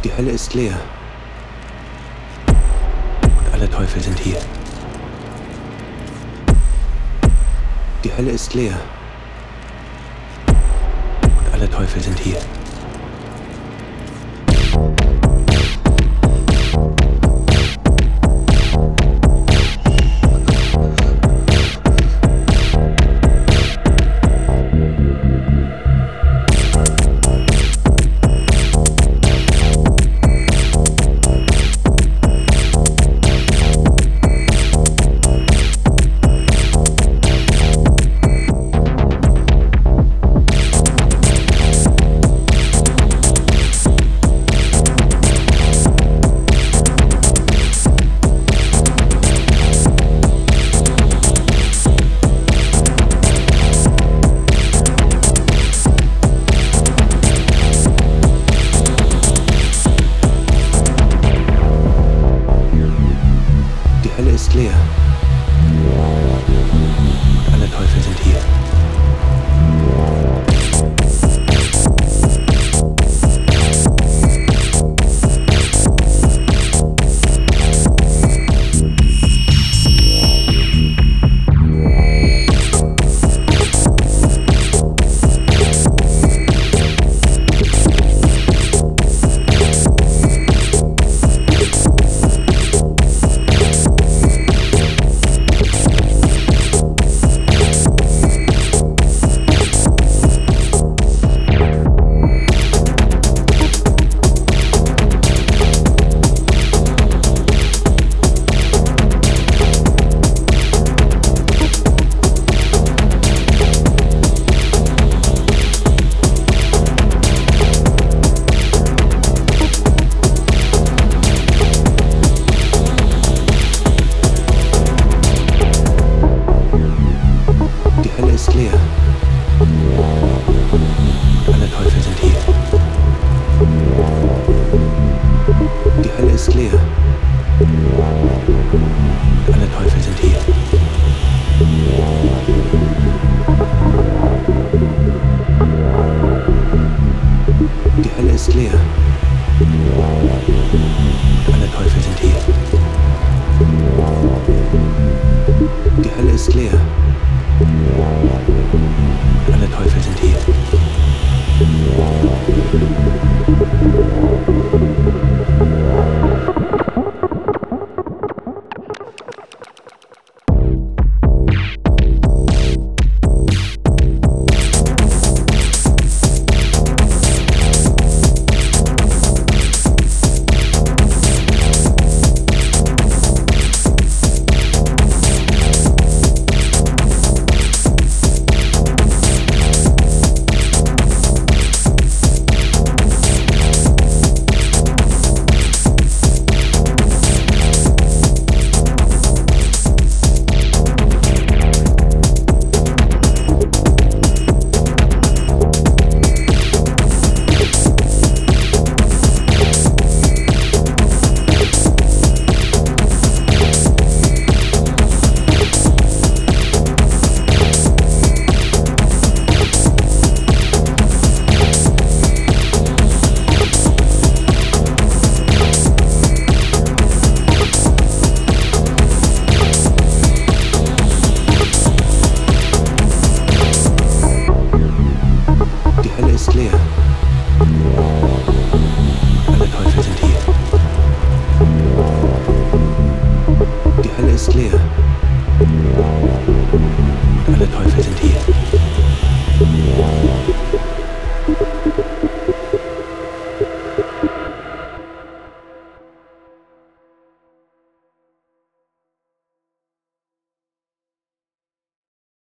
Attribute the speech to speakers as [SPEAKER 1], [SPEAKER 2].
[SPEAKER 1] Die Hölle ist leer. Und alle Teufel sind hier. Die Hölle ist leer. Und alle Teufel sind hier. Die Hölle ist leer. Und alle Teufel sind hier. Ist leer. Alle Teufel sind hier. Die Hölle ist leer. Alle Teufel sind hier. Die Hölle ist leer. Alle Teufel sind hier. Die Hölle ist leer. Alle Teufel sind hier. Ist leer. Alle Teufel sind hier. Die Hölle ist leer. Alle Teufel